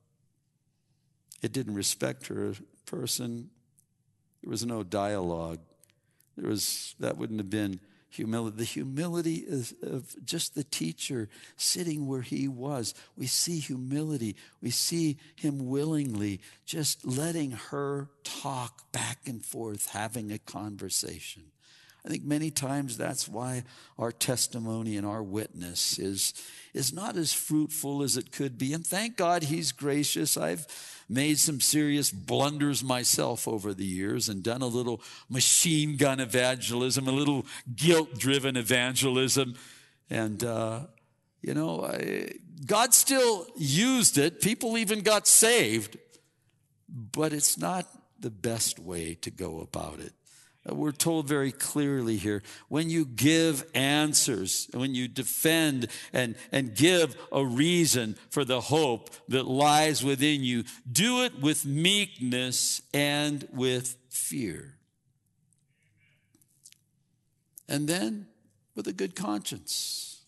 It didn't respect her person. There was no dialogue. That wouldn't have been humility. The humility of just the teacher sitting where he was. We see humility. We see him willingly just letting her talk back and forth, having a conversation. I think many times that's why our testimony and our witness is not as fruitful as it could be. And thank God he's gracious. I've made some serious blunders myself over the years and done a little machine gun evangelism, a little guilt-driven evangelism. And, God still used it. People even got saved. But it's not the best way to go about it. We're told very clearly here, when you give answers, when you defend and give a reason for the hope that lies within you, do it with meekness and with fear. And then with a good conscience.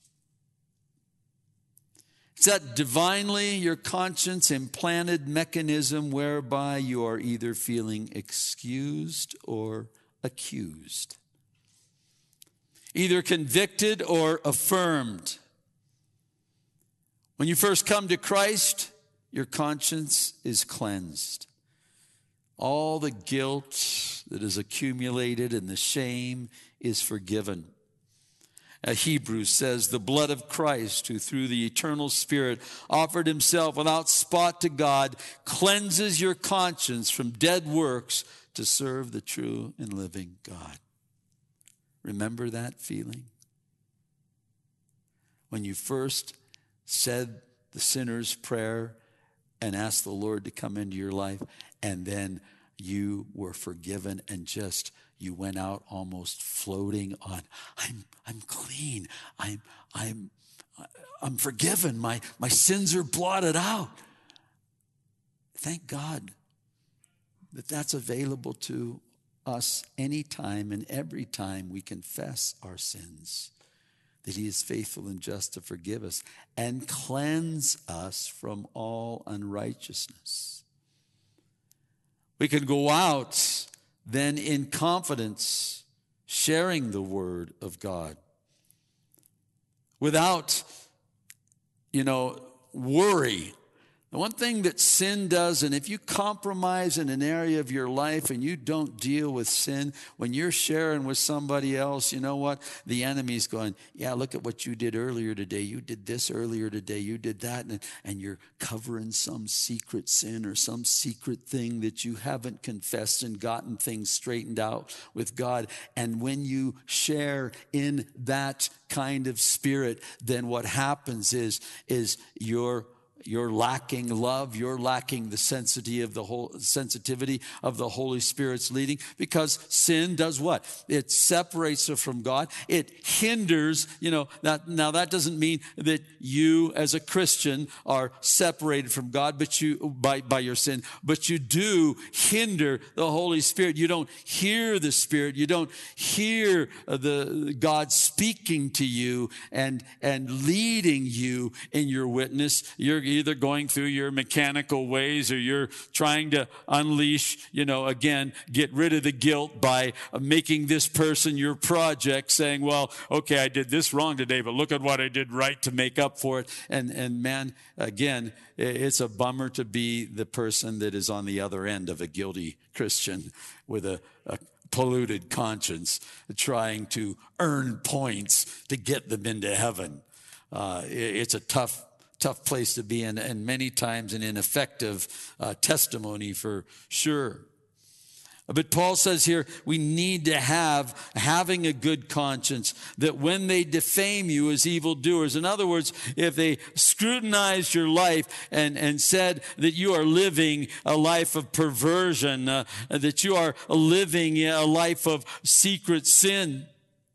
It's that divinely your conscience implanted mechanism whereby you are either feeling excused or accused, either convicted or affirmed. When you first come to Christ, your conscience is cleansed. All the guilt that is accumulated and the shame is forgiven. Hebrews says, the blood of Christ, who through the eternal Spirit offered himself without spot to God, cleanses your conscience from dead works to serve the true and living God. Remember that feeling? When you first said the sinner's prayer and asked the Lord to come into your life, and then you were forgiven and you went out almost floating on, I'm clean. I'm forgiven. My sins are blotted out. Thank God that that's available to us anytime and every time we confess our sins, that he is faithful and just to forgive us and cleanse us from all unrighteousness. We can go out then in confidence, sharing the word of God without, worry. The one thing that sin does, and if you compromise in an area of your life and you don't deal with sin, when you're sharing with somebody else, you know what? The enemy's going, yeah, look at what you did earlier today. You did this earlier today. You did that. And you're covering some secret sin or some secret thing that you haven't confessed and gotten things straightened out with God. And when you share in that kind of spirit, then what happens is You're lacking love. You're lacking the sensitivity of the Holy Spirit's leading, because sin does what? It separates us from God. It hinders, now that doesn't mean that you as a Christian are separated from God, but by your sin, but you do hinder the Holy Spirit. You don't hear the Spirit. You don't hear the God speaking to you and leading you in your witness. You're either going through your mechanical ways, or you're trying to unleash, again, get rid of the guilt by making this person your project, saying, well, okay, I did this wrong today, but look at what I did right to make up for it. And man, again, it's a bummer to be the person that is on the other end of a guilty Christian with a polluted conscience, trying to earn points to get them into heaven. It's a tough place to be in, and many times an ineffective testimony for sure. But Paul says here, we need to having a good conscience, that when they defame you as evildoers, in other words, if they scrutinized your life and said that you are living a life of perversion, that you are living a life of secret sin,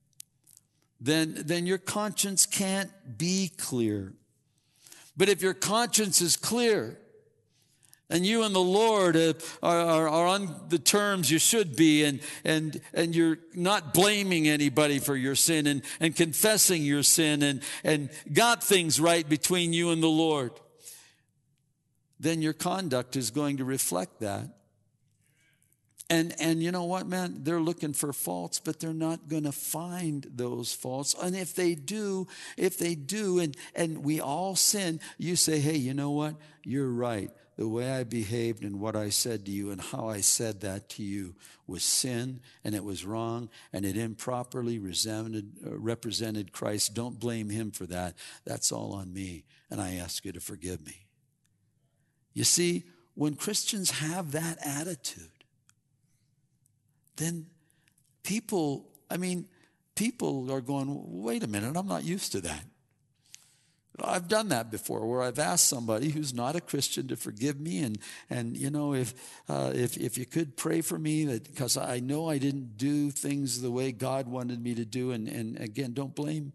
then your conscience can't be clear. But if your conscience is clear, and you and the Lord are on the terms you should be, and you're not blaming anybody for your sin, and confessing your sin, and got things right between you and the Lord, then your conduct is going to reflect that. And you know what, man? They're looking for faults, but they're not going to find those faults. And if they do, and we all sin, you say, hey, you know what? You're right. The way I behaved and what I said to you and how I said that to you was sin, and it was wrong, and it improperly represented Christ. Don't blame him for that. That's all on me, and I ask you to forgive me. You see, when Christians have that attitude, then people are going, wait a minute, I'm not used to that. I've done that before, where I've asked somebody who's not a Christian to forgive me, and if you could pray for me, that because I know I didn't do things the way God wanted me to do, and again, don't blame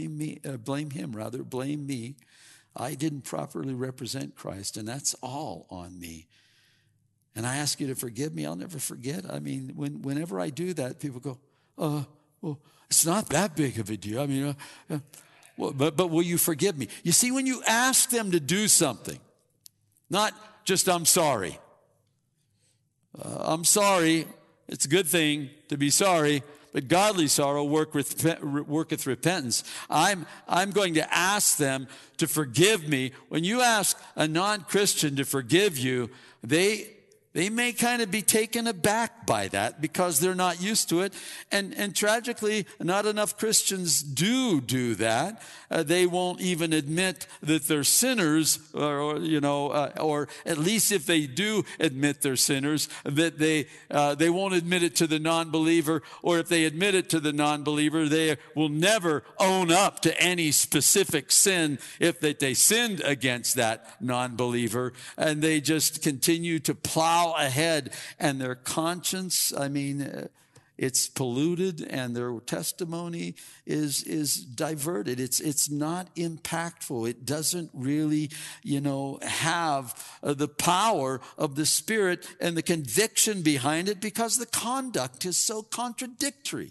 me. I didn't properly represent Christ, and that's all on me. And I ask you to forgive me. I'll never forget. I mean, whenever I do that, people go, well, it's not that big of a deal. I mean, but will you forgive me? You see, when you ask them to do something, not just, I'm sorry. I'm sorry. It's a good thing to be sorry, but godly sorrow worketh repentance. I'm going to ask them to forgive me. When you ask a non-Christian to forgive you, they may kind of be taken aback by that because they're not used to it. And tragically, not enough Christians do that. They won't even admit that they're sinners, or at least if they do admit they're sinners, that they won't admit it to the non-believer, or if they admit it to the non-believer, they will never own up to any specific sin if they sinned against that non-believer, and they just continue to plow ahead, and their conscience, it's polluted, and their testimony is diverted. It's not impactful. It doesn't really, have the power of the Spirit and the conviction behind it, because the conduct is so contradictory.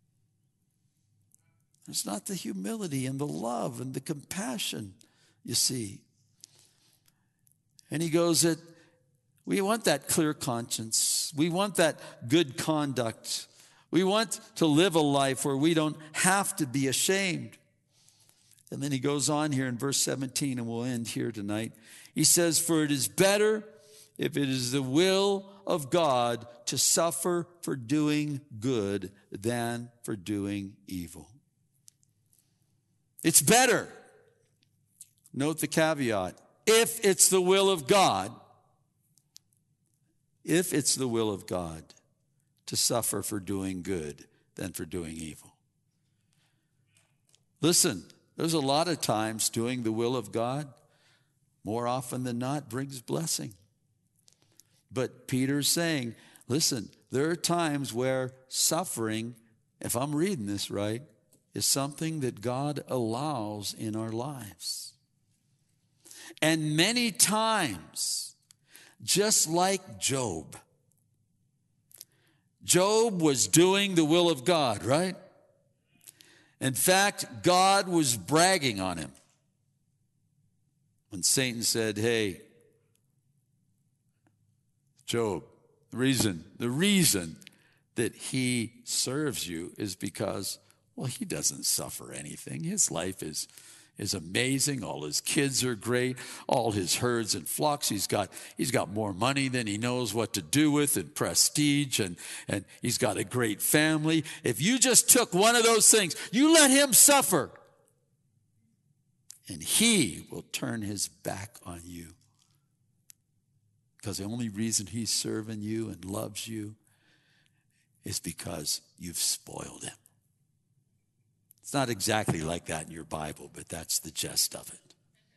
There's not the humility and the love and the compassion, you see. And he goes that we want that clear conscience. We want that good conduct. We want to live a life where we don't have to be ashamed. And then he goes on here in verse 17, and we'll end here tonight. He says, for it is better, if it is the will of God, to suffer for doing good than for doing evil. It's better. Note the caveat. If it's the will of God, to suffer for doing good than for doing evil. Listen, there's a lot of times doing the will of God more often than not brings blessing. But Peter's saying, listen, there are times where suffering, if I'm reading this right, is something that God allows in our lives. And many times, just like Job was doing the will of God, right? In fact, God was bragging on him. When Satan said, hey, Job, the reason that he serves you is because, well, he doesn't suffer anything. His life is amazing. All his kids are great. All his herds and flocks. He's got more money than he knows what to do with, and prestige, and he's got a great family. If you just took one of those things, you let him suffer, and he will turn his back on you. Because the only reason he's serving you and loves you is because you've spoiled him. It's not exactly like that in your Bible, but that's the gist of it.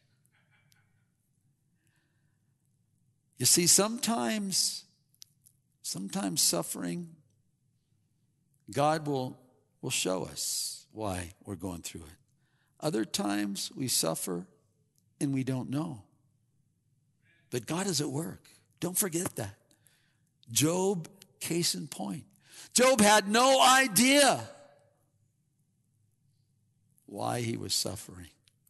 You see, sometimes suffering, God will show us why we're going through it. Other times we suffer and we don't know. But God is at work. Don't forget that. Job, case in point. Job had no idea why he was suffering.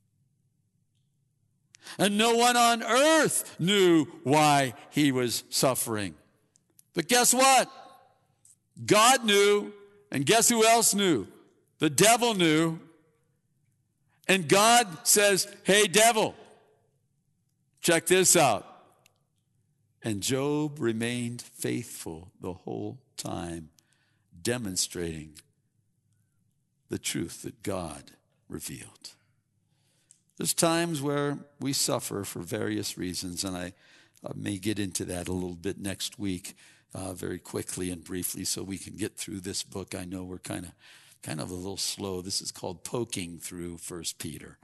And no one on earth knew why he was suffering. But guess what? God knew, and guess who else knew? The devil knew. And God says, hey, devil, check this out. And Job remained faithful the whole time, demonstrating the truth that God revealed. There's times where we suffer for various reasons, and I may get into that a little bit next week, very quickly and briefly, so we can get through this book. I know we're kind of a little slow. This is called poking through 1 Peter.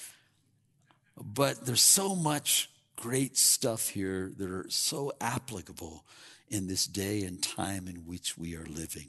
But there's so much great stuff here that are so applicable in this day and time in which we are living.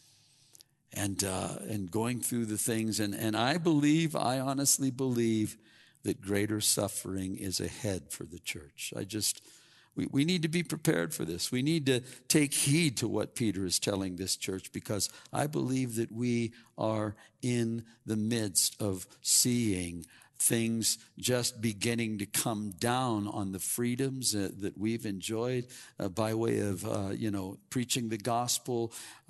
And going through the things, and I honestly believe that greater suffering is ahead for the church. We need to be prepared for this. We need to take heed to what Peter is telling this church, because I believe that we are in the midst of seeing things just beginning to come down on the freedoms that we've enjoyed by way of, preaching the gospel.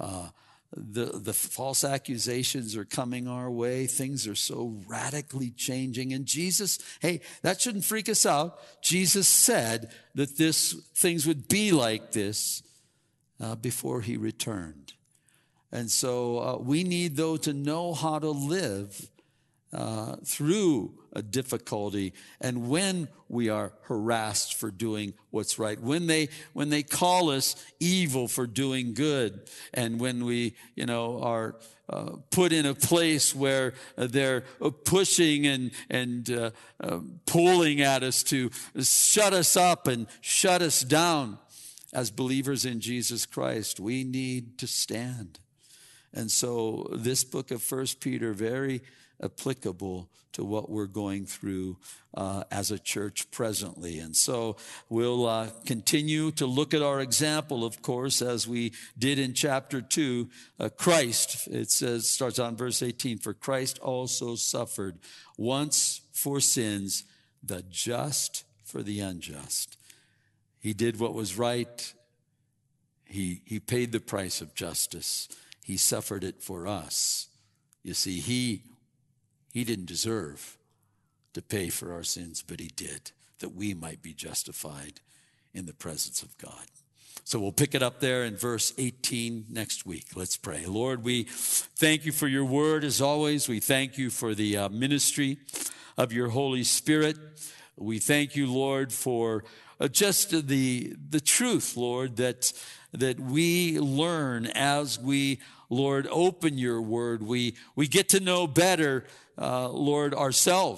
The false accusations are coming our way. Things are so radically changing. And Jesus, hey, that shouldn't freak us out. Jesus said that things would be like this before he returned. And so we need, though, to know how to live through a difficulty, and when we are harassed for doing what's right, when they call us evil for doing good, and when we are put in a place where they're pushing and pulling at us to shut us up and shut us down. As believers in Jesus Christ, we need to stand. And so this book of 1 Peter, very applicable to what we're going through as a church presently. And so we'll continue to look at our example, of course, as we did in chapter 2. Christ, it says, starts on verse 18, for Christ also suffered once for sins, the just for the unjust. He did what was right. He paid the price of justice. He suffered it for us. You see, he didn't deserve to pay for our sins, but he did, that we might be justified in the presence of God. So we'll pick it up there in verse 18 next week. Let's pray. Lord, we thank you for your word as always. We thank you for the ministry of your Holy Spirit. We thank you, Lord, for just the truth, Lord, that we learn as we, Lord, open your word. We get to know better, Lord, ourselves.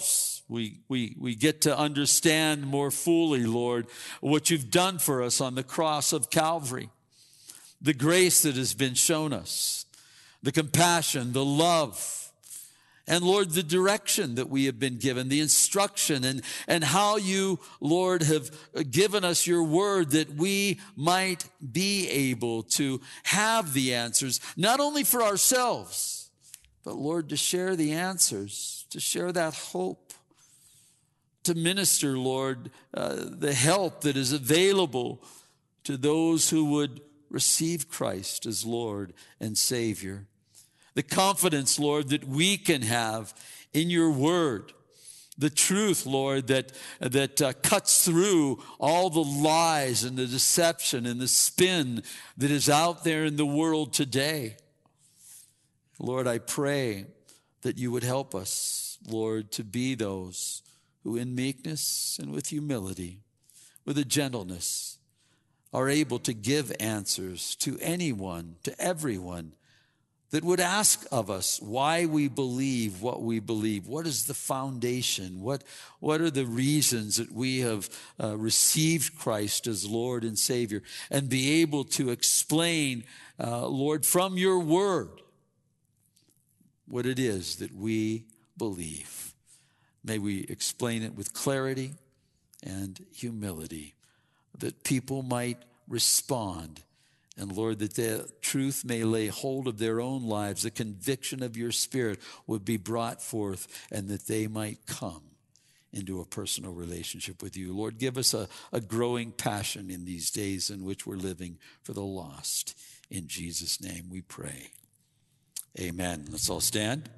We get to understand more fully, Lord, what you've done for us on the cross of Calvary, the grace that has been shown us, the compassion, the love, and Lord, the direction that we have been given, the instruction, and how you, Lord, have given us your word that we might be able to have the answers, not only for ourselves, but Lord, to share the answers, to share that hope, to minister, Lord, the help that is available to those who would receive Christ as Lord and Savior. The confidence, Lord, that we can have in your word. The truth, Lord, that cuts through all the lies and the deception and the spin that is out there in the world today. Lord, I pray that you would help us, Lord, to be those who in meekness and with humility, with a gentleness, are able to give answers to anyone, to everyone, that would ask of us why we believe what we believe. What is the foundation? What are the reasons that we have received Christ as Lord and Savior? And be able to explain, Lord, from your word, what it is that we believe. May we explain it with clarity and humility, that people might respond. And Lord, that the truth may lay hold of their own lives, the conviction of your Spirit would be brought forth, and that they might come into a personal relationship with you. Lord, give us a growing passion in these days in which we're living for the lost. In Jesus' name we pray. Amen. Let's all stand.